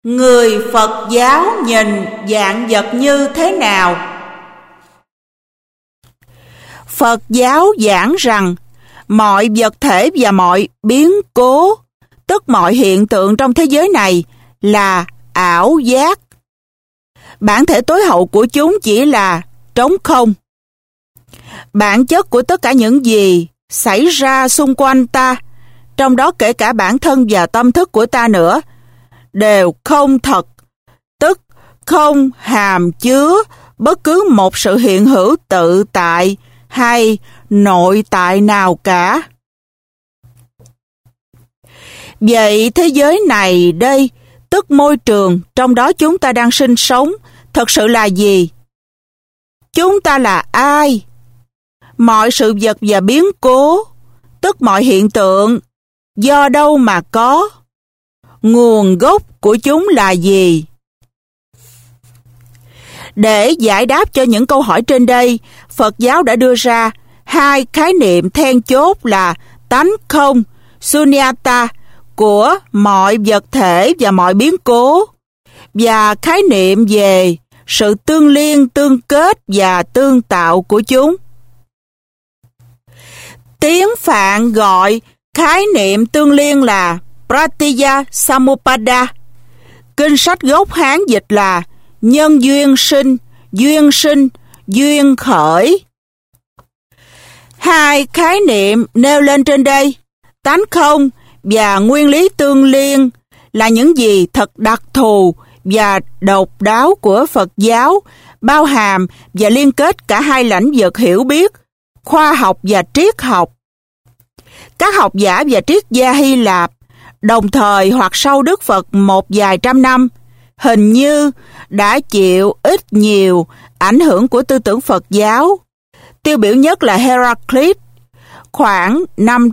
Người Phật giáo nhìn vạn vật như thế nào? Phật giáo giảng rằng mọi vật thể và mọi biến cố, tức mọi hiện tượng trong thế giới này là ảo giác. Bản thể tối hậu của chúng chỉ là trống không. Bản chất của tất cả những gì xảy ra xung quanh ta, trong đó kể cả bản thân và tâm thức của ta nữa, đều không thật, tức không hàm chứa bất cứ một sự hiện hữu tự tại hay nội tại nào cả. Vậy thế giới này đây, tức môi trường trong đó chúng ta đang sinh sống, thật sự là gì? Chúng ta là ai? Mọi sự vật và biến cố, tức mọi hiện tượng, do đâu mà có? Nguồn gốc của chúng là gì? Để giải đáp cho những câu hỏi trên đây, Phật giáo đã đưa ra hai khái niệm then chốt là tánh không, sunyata, của mọi vật thể và mọi biến cố, và khái niệm về sự tương liên, tương kết và tương tạo của chúng. Tiếng Phạn gọi khái niệm tương liên là Pratitya Samuppada. Kinh sách gốc Hán dịch là nhân duyên sinh, duyên khởi. Hai khái niệm nêu lên trên đây, tánh không và nguyên lý tương liên, là những gì thật đặc thù và độc đáo của Phật giáo, bao hàm và liên kết cả hai lĩnh vực hiểu biết, khoa học và triết học. Các học giả và triết gia Hy Lạp, đồng thời hoặc sau Đức Phật một vài trăm năm, hình như đã chịu ít nhiều ảnh hưởng của tư tưởng Phật giáo. Tiêu biểu nhất là Heraclit, khoảng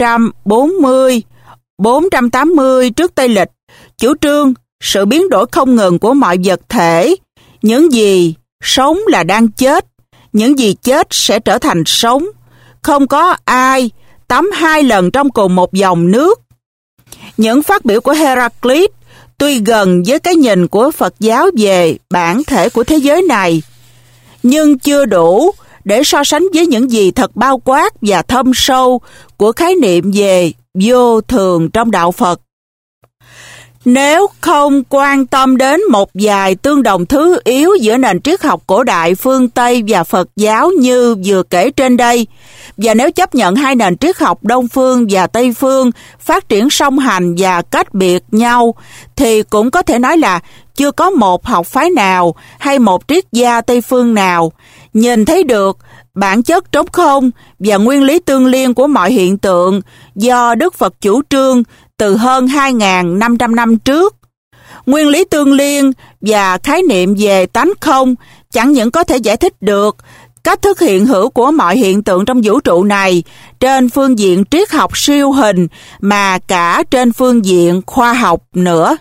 540-480 trước Tây Lịch, chủ trương sự biến đổi không ngừng của mọi vật thể. Những gì sống là đang chết, những gì chết sẽ trở thành sống. Không có ai tắm 2 lần trong cùng một dòng nước. Những phát biểu của Heraclit tuy gần với cái nhìn của Phật giáo về bản thể của thế giới này, nhưng chưa đủ để so sánh với những gì thật bao quát và thâm sâu của khái niệm về vô thường trong đạo Phật. Nếu không quan tâm đến một vài tương đồng thứ yếu giữa nền triết học cổ đại phương Tây và Phật giáo như vừa kể trên đây, và nếu chấp nhận hai nền triết học Đông phương và Tây phương phát triển song hành và cách biệt nhau, thì cũng có thể nói là chưa có một học phái nào hay một triết gia Tây phương nào nhìn thấy được bản chất trống không và nguyên lý tương liên của mọi hiện tượng do Đức Phật chủ trương từ hơn 2.500 năm trước. Nguyên lý tương liên và khái niệm về tánh không chẳng những có thể giải thích được cách thức hiện hữu của mọi hiện tượng trong vũ trụ này trên phương diện triết học siêu hình, mà cả trên phương diện khoa học nữa.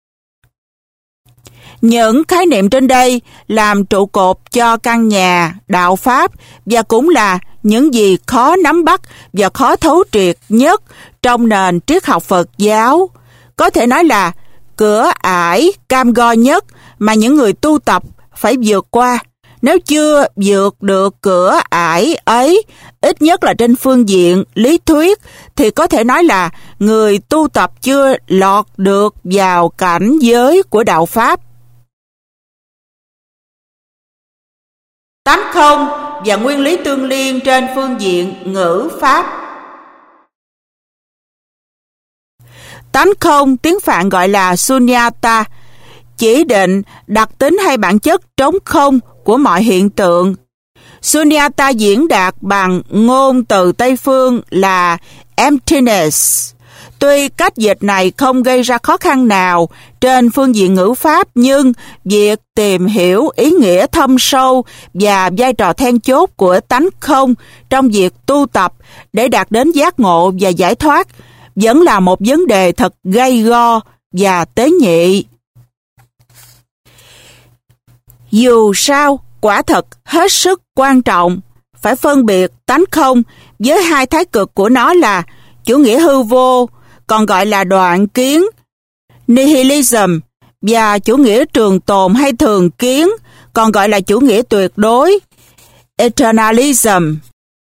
Những khái niệm trên đây làm trụ cột cho căn nhà đạo Pháp và cũng là những gì khó nắm bắt và khó thấu triệt nhất trong nền triết học Phật giáo. Có thể nói là cửa ải cam go nhất mà những người tu tập phải vượt qua. Nếu chưa vượt được cửa ải ấy, ít nhất là trên phương diện lý thuyết, thì có thể nói là người tu tập chưa lọt được vào cảnh giới của đạo Pháp. Tánh không và nguyên lý tương liên trên phương diện ngữ pháp. Tánh không, tiếng Phạn gọi là sunyata, chỉ định đặc tính hay bản chất trống không của mọi hiện tượng. Sunyata diễn đạt bằng ngôn từ Tây phương là emptiness. Tuy cách dịch này không gây ra khó khăn nào trên phương diện ngữ pháp, nhưng việc tìm hiểu ý nghĩa thâm sâu và vai trò then chốt của tánh không trong việc tu tập để đạt đến giác ngộ và giải thoát vẫn là một vấn đề thật gay go và tế nhị. Dù sao, quả thật hết sức quan trọng phải phân biệt tánh không với hai thái cực của nó là chủ nghĩa hư vô, còn gọi là đoạn kiến, nihilism, và chủ nghĩa trường tồn hay thường kiến, còn gọi là chủ nghĩa tuyệt đối, eternalism.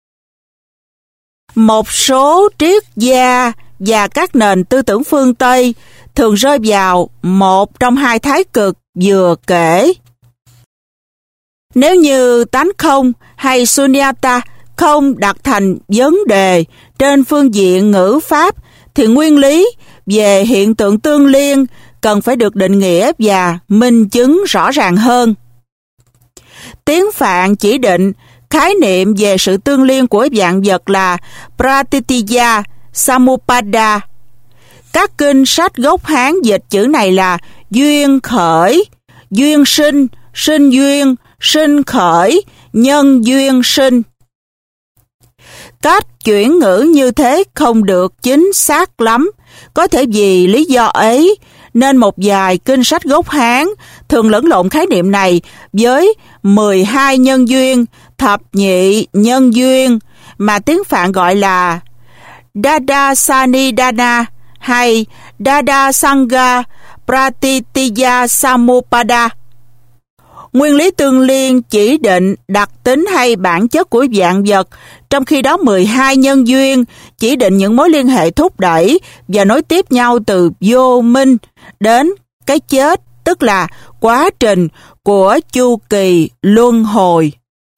Một số triết gia và các nền tư tưởng phương Tây thường rơi vào một trong hai thái cực vừa kể. Nếu như tánh không hay sunyata không đặt thành vấn đề trên phương diện ngữ pháp, thì nguyên lý về hiện tượng tương liên cần phải được định nghĩa và minh chứng rõ ràng hơn. Tiếng Phạn chỉ định khái niệm về sự tương liên của vạn vật là pratitya samupada. Các kinh sách gốc Hán dịch chữ này là duyên khởi, duyên sinh, sinh duyên, sinh khởi, nhân duyên sinh. Cách chuyển ngữ như thế không được chính xác lắm. Có thể vì lý do ấy nên một vài kinh sách gốc Hán thường lẫn lộn khái niệm này với 12 nhân duyên, thập nhị nhân duyên mà tiếng Phạn gọi là Dada Sanidana hay Dada Sangha Pratitya Samupada. Nguyên lý tương liên chỉ định đặc tính hay bản chất của vạn vật, trong khi đó 12 nhân duyên chỉ định những mối liên hệ thúc đẩy và nối tiếp nhau từ vô minh đến cái chết, tức là quá trình của chu kỳ luân hồi.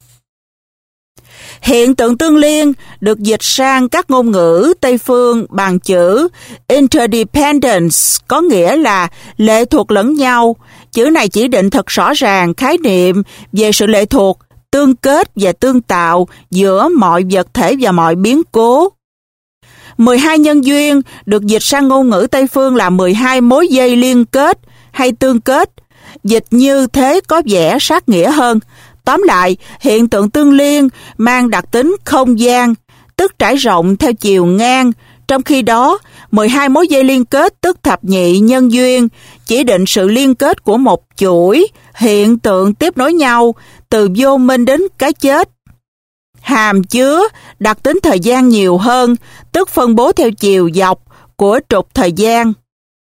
Hiện tượng tương liên được dịch sang các ngôn ngữ Tây phương bằng chữ interdependence, có nghĩa là lệ thuộc lẫn nhau. Chữ này chỉ định thật rõ ràng khái niệm về sự lệ thuộc, tương kết và tương tạo giữa mọi vật thể và mọi biến cố. 12 nhân duyên được dịch sang ngôn ngữ Tây phương là 12 mối dây liên kết hay tương kết. Dịch như thế có vẻ sát nghĩa hơn. Tóm lại, hiện tượng tương liên mang đặc tính không gian, tức trải rộng theo chiều ngang, trong khi đó 12 mối dây liên kết tức thập nhị nhân duyên chỉ định sự liên kết của một chuỗi hiện tượng tiếp nối nhau từ vô minh đến cái chết. Hàm chứa đặc tính thời gian nhiều hơn, tức phân bố theo chiều dọc của trục thời gian.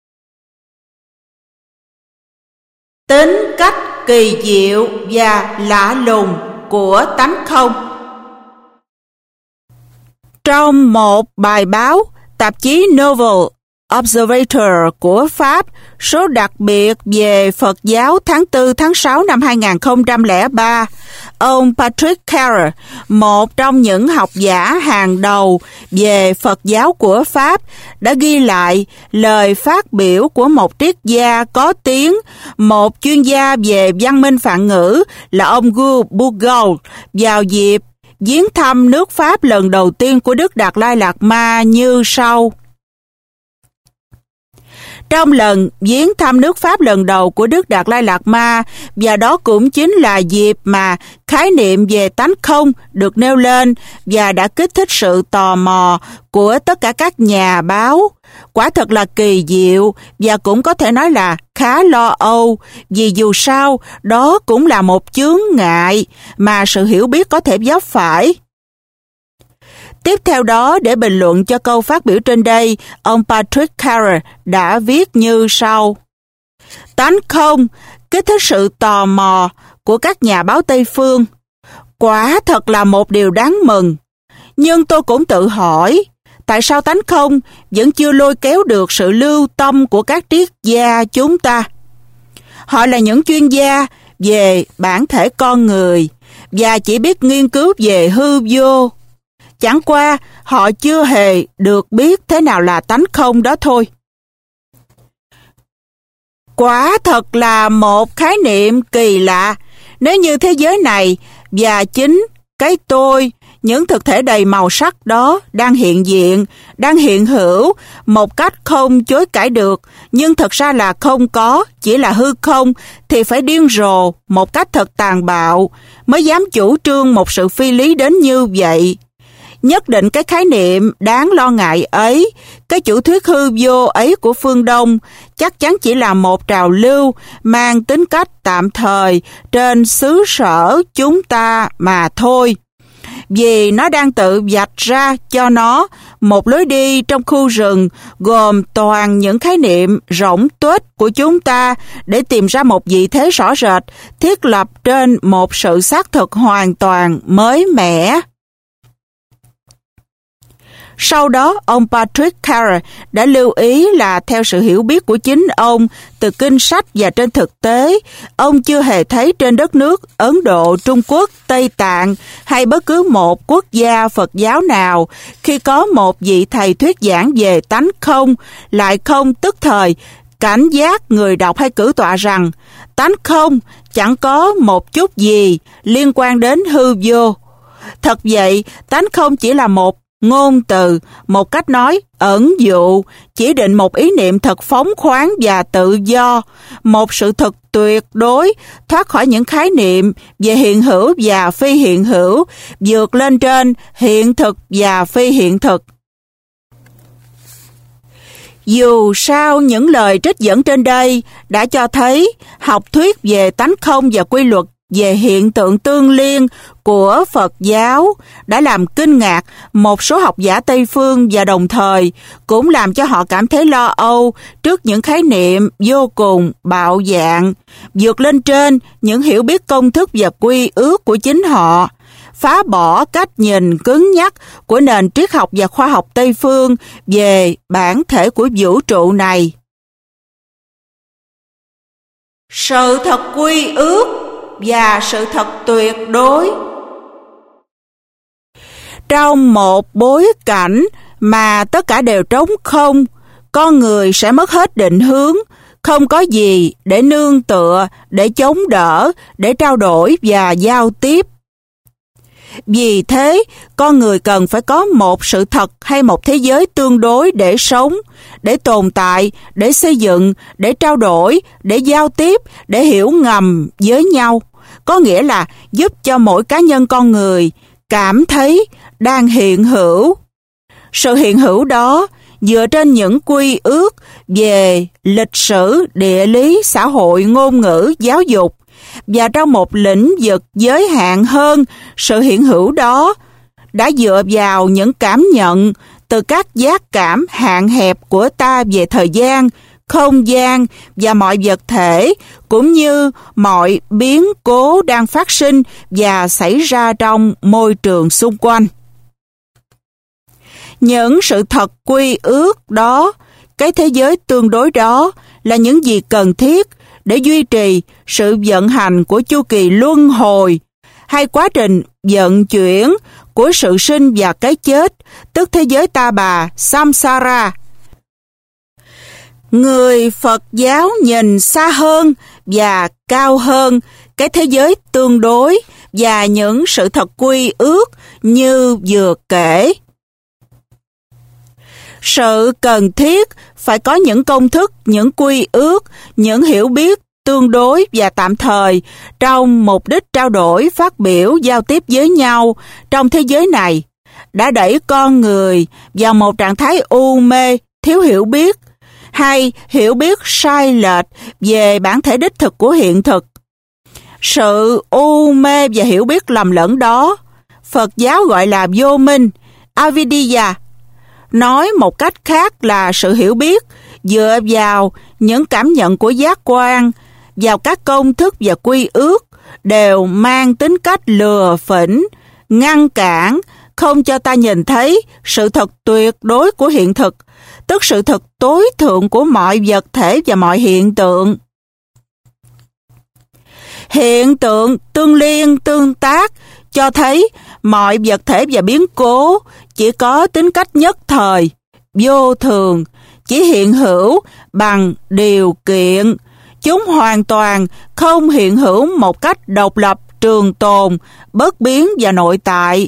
Tính cách kỳ diệu và lạ lùng của tánh không. Trong một bài báo, tạp chí Novel Observator của Pháp, số đặc biệt về Phật giáo tháng 4 tháng 6 năm 2003, ông Patrick Carrer, một trong những học giả hàng đầu về Phật giáo của Pháp, đã ghi lại lời phát biểu của một triết gia có tiếng, một chuyên gia về văn minh Phạn ngữ là ông Gu Bugaul, vào dịp viếng thăm nước Pháp lần đầu tiên của Đức Đạt Lai Lạt Ma như sau. Trong lần viếng thăm nước Pháp lần đầu của Đức Đạt Lai Lạt Ma, và đó cũng chính là dịp mà khái niệm về tánh không được nêu lên và đã kích thích sự tò mò của tất cả các nhà báo. Quả thật là kỳ diệu và cũng có thể nói là khá lo âu, vì dù sao đó cũng là một chướng ngại mà sự hiểu biết có thể vấp phải. Tiếp theo đó, để bình luận cho câu phát biểu trên đây, ông Patrick Carrer đã viết như sau. Tánh không kích thích sự tò mò của các nhà báo Tây phương. Quả thật là một điều đáng mừng. Nhưng tôi cũng tự hỏi, tại sao tánh không vẫn chưa lôi kéo được sự lưu tâm của các triết gia chúng ta? Họ là những chuyên gia về bản thể con người và chỉ biết nghiên cứu về hư vô. Chẳng qua họ chưa hề được biết thế nào là tánh không đó thôi. Quả thật là một khái niệm kỳ lạ. Nếu như thế giới này và chính cái tôi, những thực thể đầy màu sắc đó đang hiện diện, đang hiện hữu một cách không chối cãi được, nhưng thật ra là không có, chỉ là hư không, thì phải điên rồ một cách thật tàn bạo mới dám chủ trương một sự phi lý đến như vậy. Nhất định cái khái niệm đáng lo ngại ấy, cái chủ thuyết hư vô ấy của phương Đông chắc chắn chỉ là một trào lưu mang tính cách tạm thời trên xứ sở chúng ta mà thôi. vì nó đang tự vạch ra cho nó một lối đi trong khu rừng gồm toàn những khái niệm rỗng tuếch của chúng ta để tìm ra một vị thế rõ rệt, thiết lập trên một sự xác thực hoàn toàn mới mẻ. Sau đó, ông Patrick Carey đã lưu ý là theo sự hiểu biết của chính ông từ kinh sách và trên thực tế, ông chưa hề thấy trên đất nước Ấn Độ, Trung Quốc, Tây Tạng hay bất cứ một quốc gia Phật giáo nào khi có một vị thầy thuyết giảng về tánh không lại không tức thời cảnh giác người đọc hay cử tọa rằng tánh không chẳng có một chút gì liên quan đến hư vô. Thật vậy, tánh không chỉ là một ngôn từ, một cách nói ẩn dụ, chỉ định một ý niệm thật phóng khoáng và tự do, một sự thật tuyệt đối, thoát khỏi những khái niệm về hiện hữu và phi hiện hữu, vượt lên trên hiện thực và phi hiện thực. Dù sao, những lời trích dẫn trên đây đã cho thấy học thuyết về tánh không và quy luật về hiện tượng tương liên của Phật giáo đã làm kinh ngạc một số học giả Tây phương và đồng thời cũng làm cho họ cảm thấy lo âu trước những khái niệm vô cùng bạo dạn, vượt lên trên những hiểu biết công thức và quy ước của chính họ, phá bỏ cách nhìn cứng nhắc của nền triết học và khoa học Tây phương về bản thể của vũ trụ này. Sự thật quy ước và sự thật tuyệt đối. Trong một bối cảnh mà tất cả đều trống không, con người sẽ mất hết định hướng, không có gì để nương tựa, để chống đỡ, để trao đổi và giao tiếp. Vì thế, con người cần phải có một sự thật hay một thế giới tương đối để sống, để tồn tại, để xây dựng, để trao đổi, để giao tiếp, để hiểu ngầm với nhau. Có nghĩa là giúp cho mỗi cá nhân con người cảm thấy đang hiện hữu. Sự hiện hữu đó dựa trên những quy ước về lịch sử, địa lý, xã hội, ngôn ngữ, giáo dục. Và trong một lĩnh vực giới hạn hơn, sự hiện hữu đó đã dựa vào những cảm nhận từ các giác cảm hạn hẹp của ta về thời gian, không gian và mọi vật thể, cũng như mọi biến cố đang phát sinh và xảy ra trong môi trường xung quanh. Những sự thật quy ước đó, cái thế giới tương đối đó là những gì cần thiết để duy trì sự vận hành của chu kỳ luân hồi hay quá trình vận chuyển của sự sinh và cái chết, tức thế giới ta bà, samsara. Người Phật giáo nhìn xa hơn và cao hơn cái thế giới tương đối và những sự thật quy ước như vừa kể. Sự cần thiết phải có những công thức, những quy ước, những hiểu biết tương đối và tạm thời trong mục đích trao đổi, phát biểu, giao tiếp với nhau trong thế giới này đã đẩy con người vào một trạng thái u mê, thiếu hiểu biết hay hiểu biết sai lệch về bản thể đích thực của hiện thực. Sự u mê và hiểu biết lầm lẫn đó, Phật giáo gọi là vô minh, avidya. Nói một cách khác là sự hiểu biết dựa vào những cảm nhận của giác quan, vào các công thức và quy ước đều mang tính cách lừa phỉnh, ngăn cản, không cho ta nhìn thấy sự thật tuyệt đối của hiện thực, tức sự thật tối thượng của mọi vật thể và mọi hiện tượng. Hiện tượng tương liên tương tác cho thấy mọi vật thể và biến cố chỉ có tính cách nhất thời, vô thường, chỉ hiện hữu bằng điều kiện. Chúng hoàn toàn không hiện hữu một cách độc lập, trường tồn, bất biến và nội tại.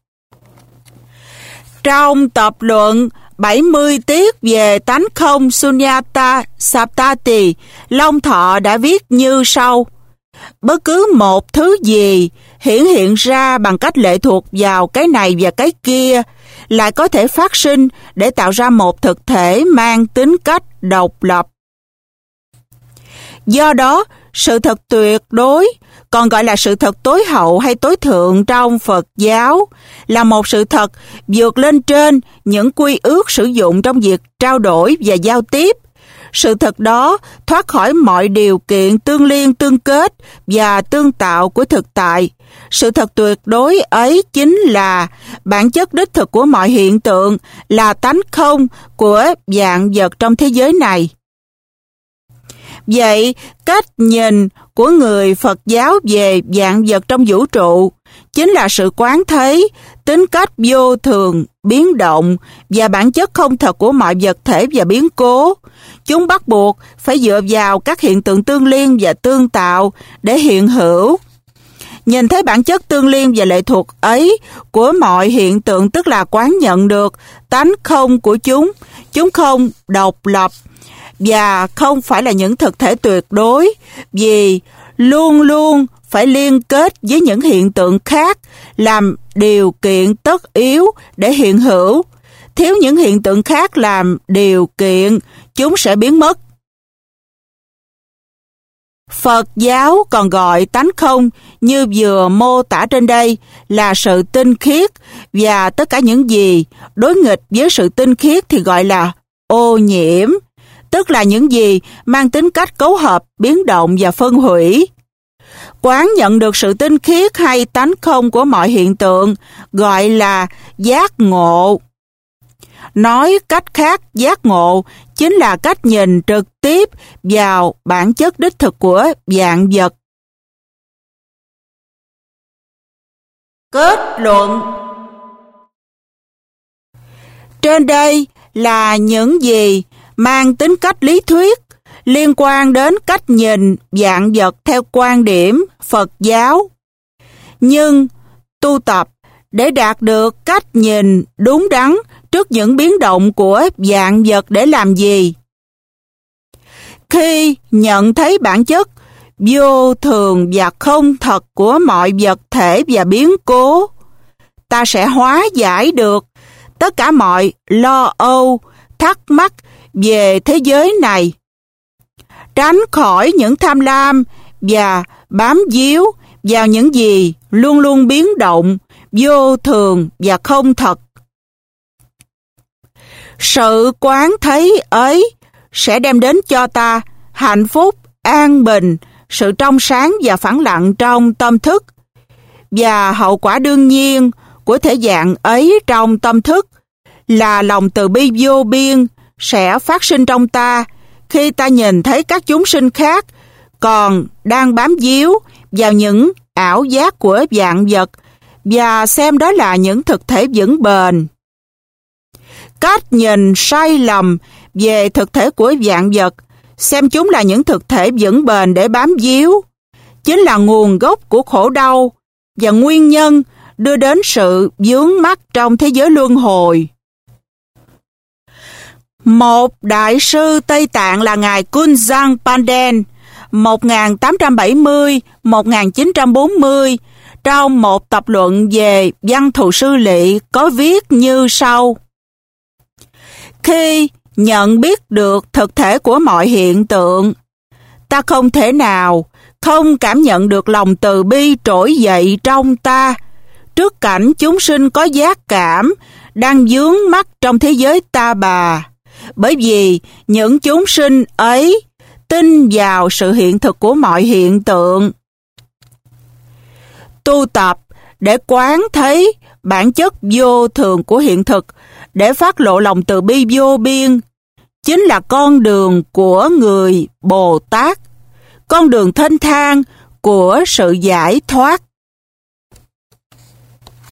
Trong tập luận 70 tiết về tánh không Sunyata Saptati, Long Thọ đã viết như sau: bất cứ một thứ gì hiện ra bằng cách lệ thuộc vào cái này và cái kia lại có thể phát sinh để tạo ra một thực thể mang tính cách độc lập. Do đó, sự thật tuyệt đối còn gọi là sự thật tối hậu hay tối thượng trong Phật giáo, là một sự thật vượt lên trên những quy ước sử dụng trong việc trao đổi và giao tiếp. Sự thật đó thoát khỏi mọi điều kiện tương liên tương kết và tương tạo của thực tại. Sự thật tuyệt đối ấy chính là bản chất đích thực của mọi hiện tượng, là tánh không của vạn vật trong thế giới này. Vậy, cách nhìn của người Phật giáo về vạn vật trong vũ trụ chính là sự quán thấy tính cách vô thường, biến động và bản chất không thật của mọi vật thể và biến cố. Chúng bắt buộc phải dựa vào các hiện tượng tương liên và tương tạo để hiện hữu. Nhìn thấy bản chất tương liên và lệ thuộc ấy của mọi hiện tượng, tức là quán nhận được tánh không của chúng. Chúng không độc lập và không phải là những thực thể tuyệt đối, vì luôn luôn phải liên kết với những hiện tượng khác làm điều kiện tất yếu để hiện hữu. Thiếu những hiện tượng khác làm điều kiện, chúng sẽ biến mất. Phật giáo còn gọi tánh không như vừa mô tả trên đây là sự tinh khiết, và tất cả những gì đối nghịch với sự tinh khiết thì gọi là ô nhiễm, tức là những gì mang tính cách cấu hợp, biến động và phân hủy. Quán nhận được sự tinh khiết hay tánh không của mọi hiện tượng gọi là giác ngộ. Nói cách khác, giác ngộ chính là cách nhìn trực tiếp vào bản chất đích thực của vạn vật. Kết luận. Trên đây là những gì mang tính cách lý thuyết liên quan đến cách nhìn vạn vật theo quan điểm Phật giáo. Nhưng tu tập để đạt được cách nhìn đúng đắn trước những biến động của vạn vật để làm gì? Khi nhận thấy bản chất vô thường và không thật của mọi vật thể và biến cố, ta sẽ hóa giải được tất cả mọi lo âu, thắc mắc về thế giới này, tránh khỏi những tham lam và bám víu vào những gì luôn luôn biến động, vô thường và không thật. Sự quán thấy ấy sẽ đem đến cho ta hạnh phúc, an bình, sự trong sáng và phẳng lặng trong tâm thức. Và hậu quả đương nhiên của thể dạng ấy trong tâm thức là lòng từ bi vô biên sẽ phát sinh trong ta khi ta nhìn thấy các chúng sinh khác còn đang bám víu vào những ảo giác của vạn vật và xem đó là những thực thể vững bền. Cách nhìn sai lầm về thực thể của vạn vật, xem chúng là những thực thể vững bền để bám víu, chính là nguồn gốc của khổ đau và nguyên nhân đưa đến sự vướng mắc trong thế giới luân hồi. Một đại sư Tây Tạng là Ngài Kunjang Panden 1870-1940 trong một tập luận về văn thù sư lỵ có viết như sau: khi nhận biết được thực thể của mọi hiện tượng, ta không thể nào không cảm nhận được lòng từ bi trỗi dậy trong ta trước cảnh chúng sinh có giác cảm đang vướng mắc trong thế giới ta bà, bởi vì những chúng sinh ấy tin vào sự hiện thực của mọi hiện tượng. Tu tập để quán thấy bản chất vô thường của hiện thực, để phát lộ lòng từ bi vô biên, chính là con đường của người Bồ Tát, con đường thênh thang của sự giải thoát.